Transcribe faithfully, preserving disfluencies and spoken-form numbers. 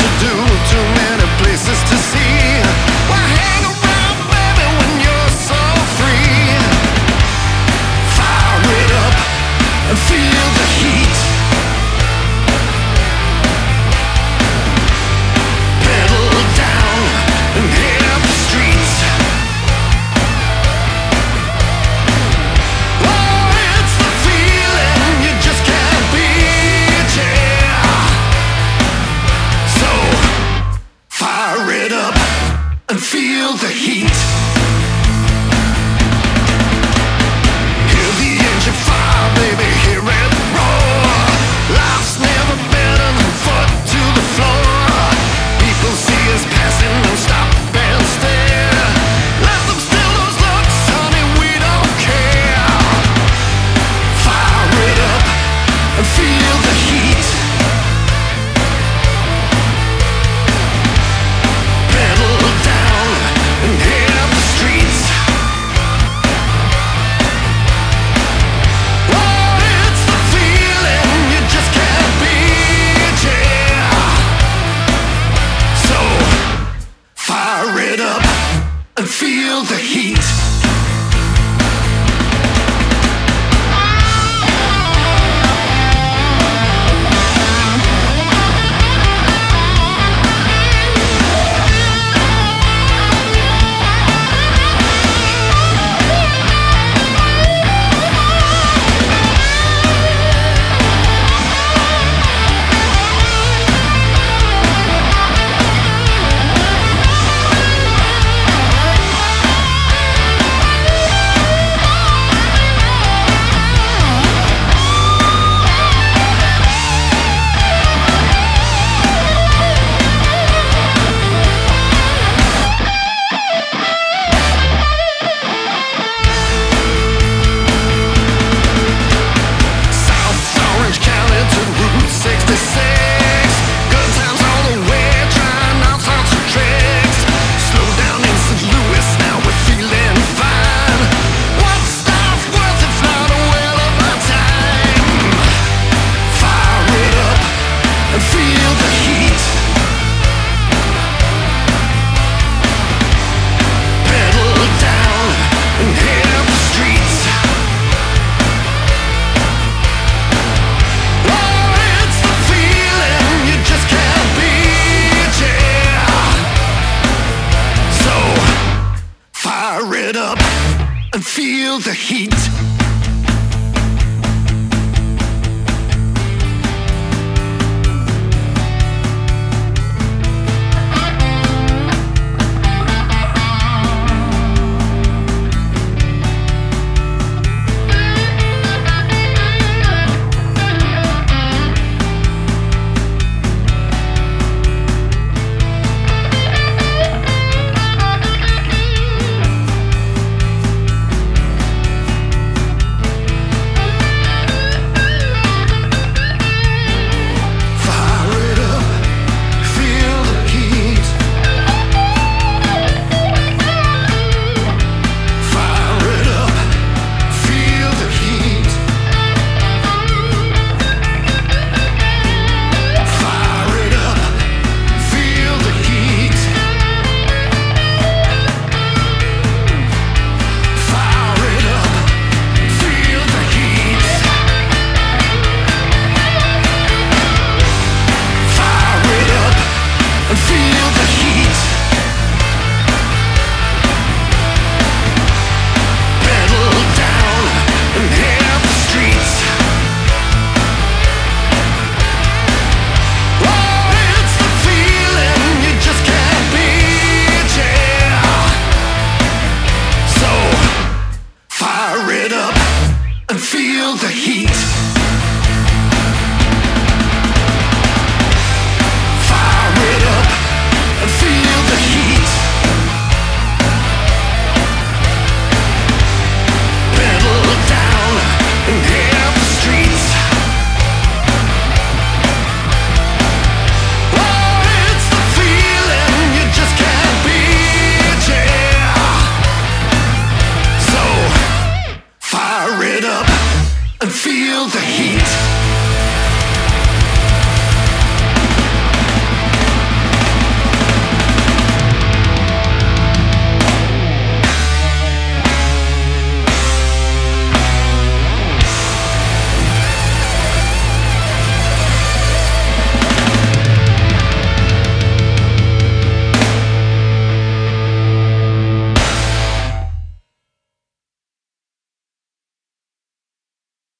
to do, too many places to see. Why hang around, baby, when you're so free? Fire it up and feel the heat. Pedal down and hit up the streets. Oh, it's the feeling you just can't beat, yeah. So fire it up and feel the heat. Hear the engine fire, baby, hear it roar. Life's never better than foot to the floor. People see us passing and stop and stare. Let them steal those looks, honey, we don't care. Fire it up and feel the heat. Pedal down and hit up the streets. Oh, it's the feeling you just can't beat, yeah. So fire it up and feel the heat. South Orange County to Route sixty-six. Good times all the way, trying out sorts of tricks. Slow down in Saint Louis, now we're feeling fine. What's life worth if not a whale of a time? Fire it up and feel the heat. Pedal down and hit up the streets. Oh, it's the feeling you just can't beat, yeah. So fire it up and feel the heat. Fire it up, feel the heat. Fire it up, feel the heat. Fire it up, feel the heat. Fire it up, feel the heat. Fire it up and feel the heat. Pedal down and hit up the streets. Oh, it's the feeling you just can't beat, yeah. So fire it up and feel the heat.